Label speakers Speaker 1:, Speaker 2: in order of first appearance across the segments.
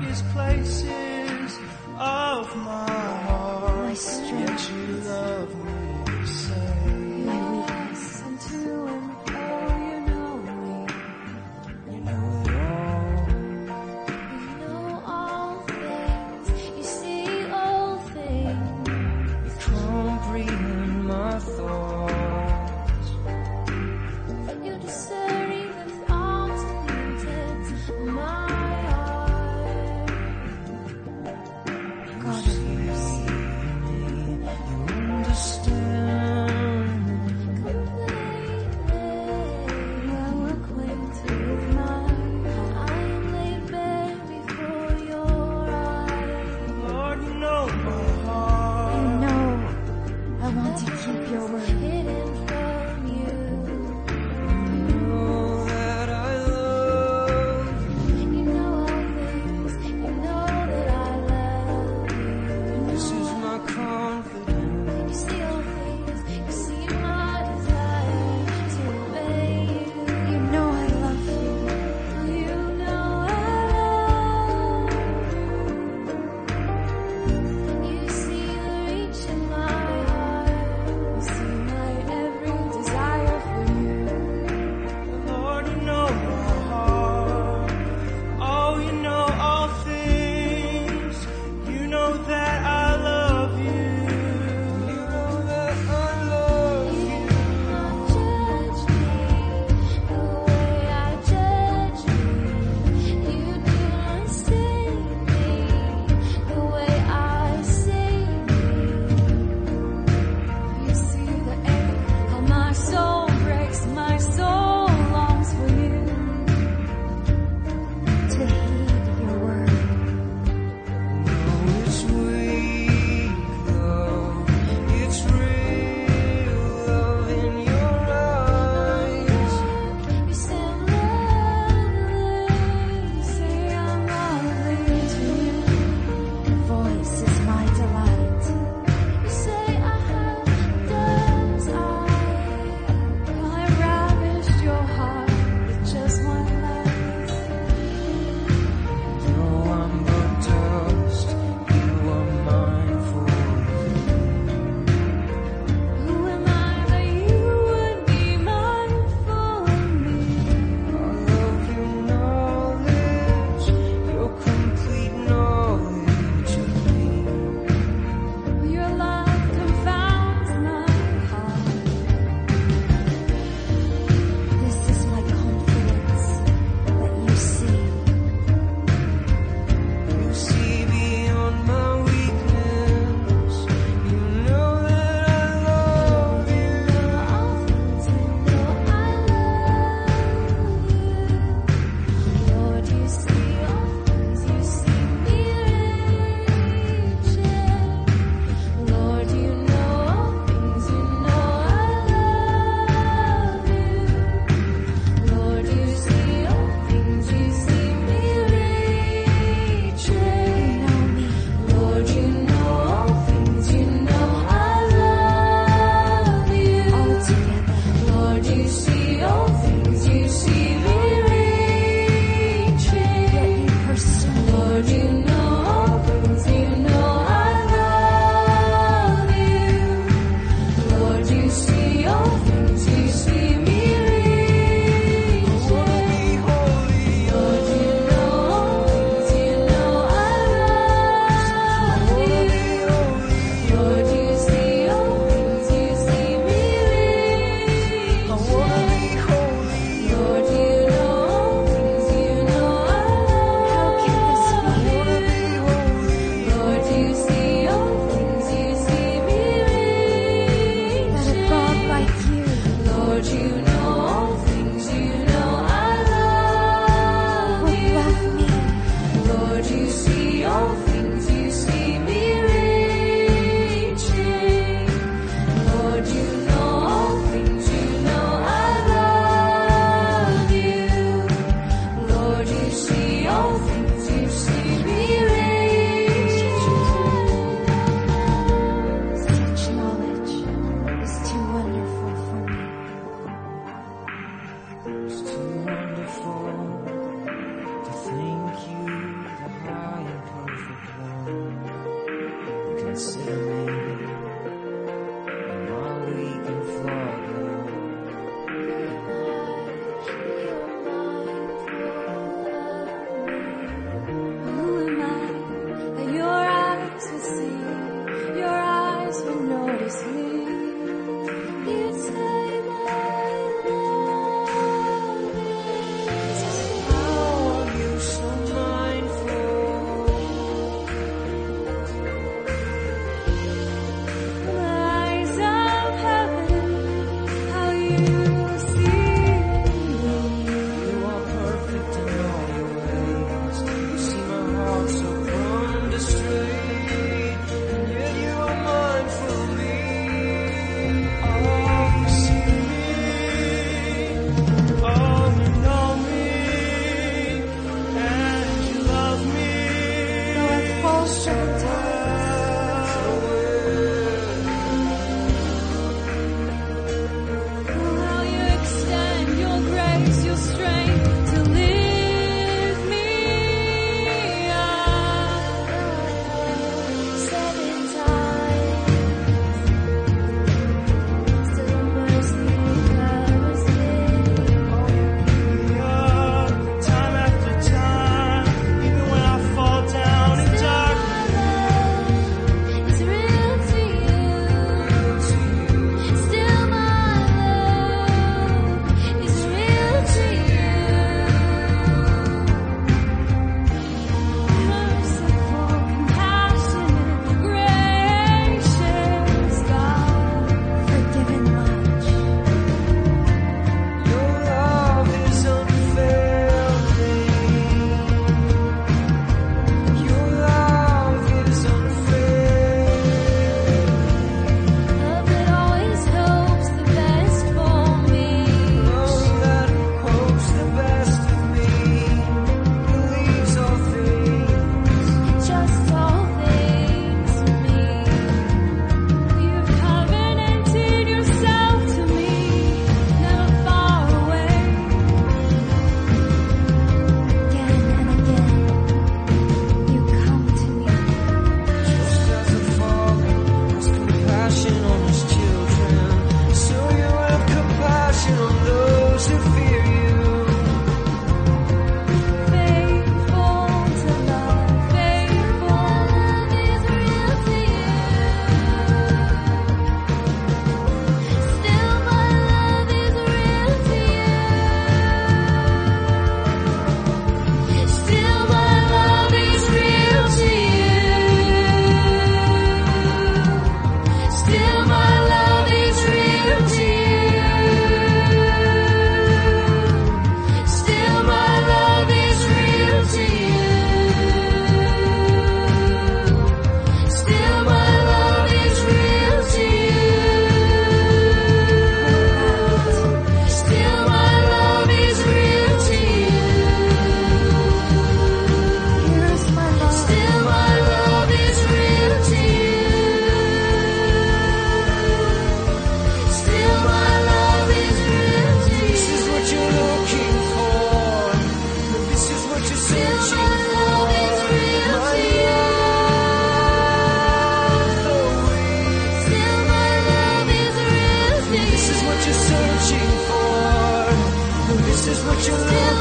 Speaker 1: darkest places of my heart.
Speaker 2: My strength.
Speaker 1: Yet you love me the same.
Speaker 2: My weakness.
Speaker 3: And to and fro, you know me.
Speaker 1: You know it all.
Speaker 2: You know all things. You see all things.
Speaker 1: You comprehend my thoughts.
Speaker 2: You discern the thoughts and intents of my heart.
Speaker 1: You see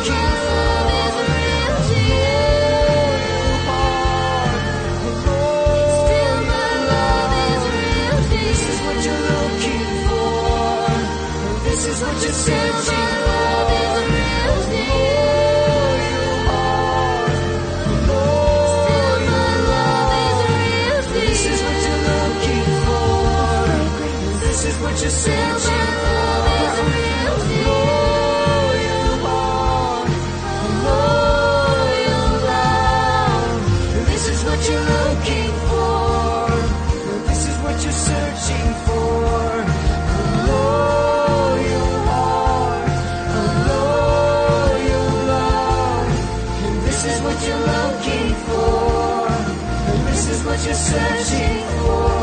Speaker 2: my love is real to you. Still my love is real to you.
Speaker 1: This is what you're looking for. This is what you're searching for. What you're searching for, loyal heart, loyal love. This is what you're looking for. This is what you're searching for. Loyal heart, loyal love. This is what you're looking for. This is what you're searching for.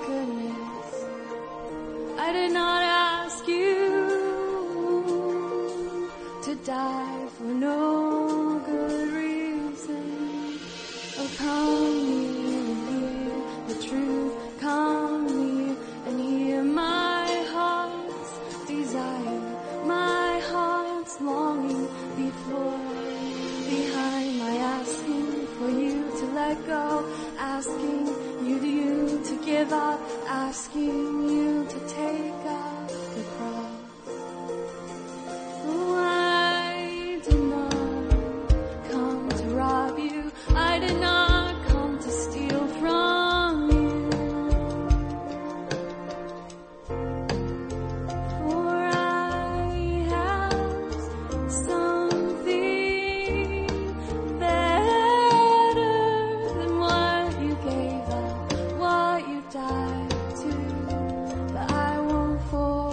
Speaker 3: goodness. I did not ask you to die for no good reason. Oh, come near and hear the truth. Come near and hear my heart's desire, my heart's longing behind my asking for you to let go, asking you to give up, asking you to take up the cross. Oh, I did not come to rob you. I did not come to steal from you. For I have something better than what you gave up, what you died to. But I won't forget.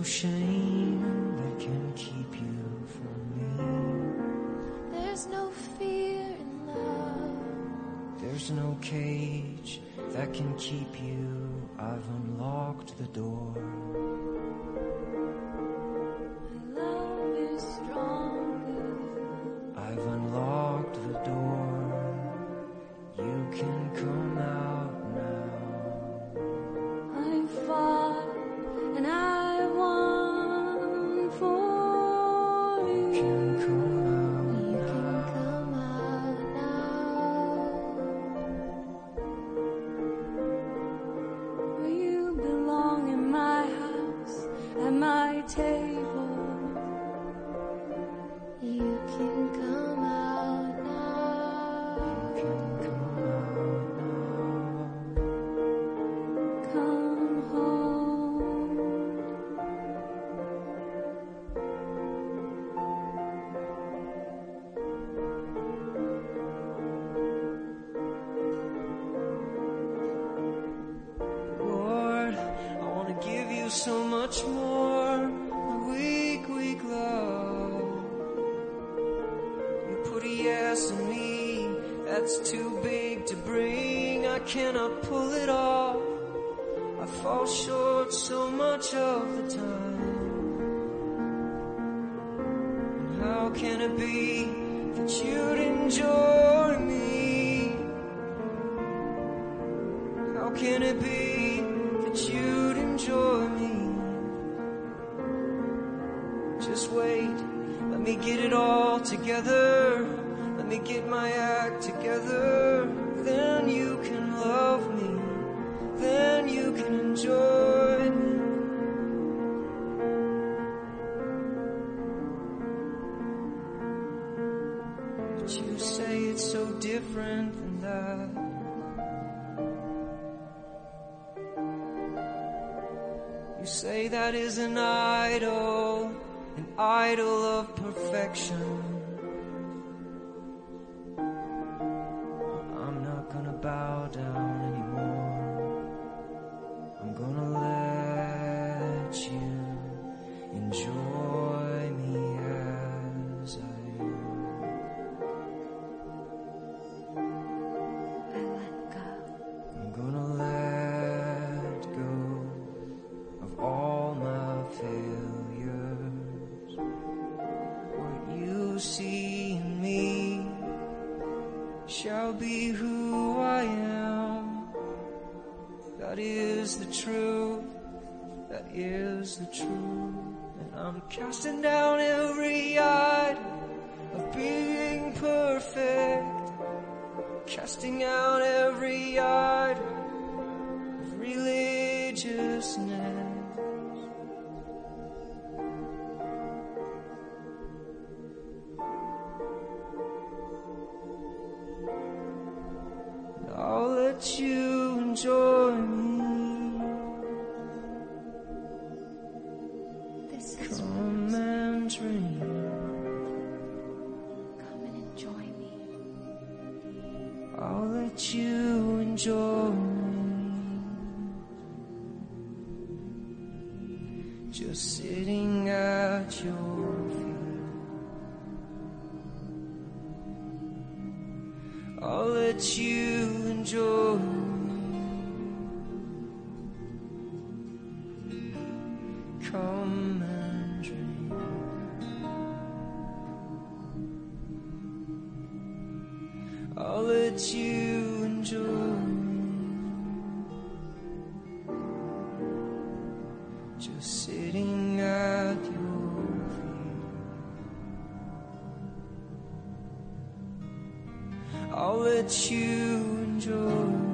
Speaker 1: shame that can keep you from me.
Speaker 3: There's no fear in love.
Speaker 1: There's no cage that can keep you. I've unlocked the door.
Speaker 3: My love is stronger.
Speaker 1: I've unlocked the door. You can come out now.
Speaker 3: I fought and I won for you.
Speaker 1: You can come out
Speaker 3: You
Speaker 1: now.
Speaker 3: can come out now. Where you belong in my house, at my table. You can come out now.
Speaker 1: You can come out now.
Speaker 3: Come home.
Speaker 1: Lord, I want to give you so much more. My weak, weak love. You put a yes in me that's too big to bring. I cannot pull it off. I fall short so much of the time. And how can it be that you'd enjoy me? How can it be that you'd enjoy me? Just wait, let me get it all together. Let me get my act together. Then you can love me. Then you can enjoy me. But you say it's so different than that. You say that is an idol of perfection. I'm not gonna bow down anymore. I'm gonna let you enjoy me as I am.
Speaker 3: I let go.
Speaker 1: I'm gonna let go of all my failures. What you see in me shall be who I am. That is the truth. That is the truth. And I'm casting down every idol of being perfect. Casting out every idol of religiousness. I'll let you enjoy me.
Speaker 3: This is
Speaker 1: Come and dream.
Speaker 3: come and enjoy me.
Speaker 1: I'll let you enjoy me. Just sitting at your feet. I'll let you enjoy me. Come and dream. I'll let you enjoy me. Just sitting at your feet. I'll let you enjoy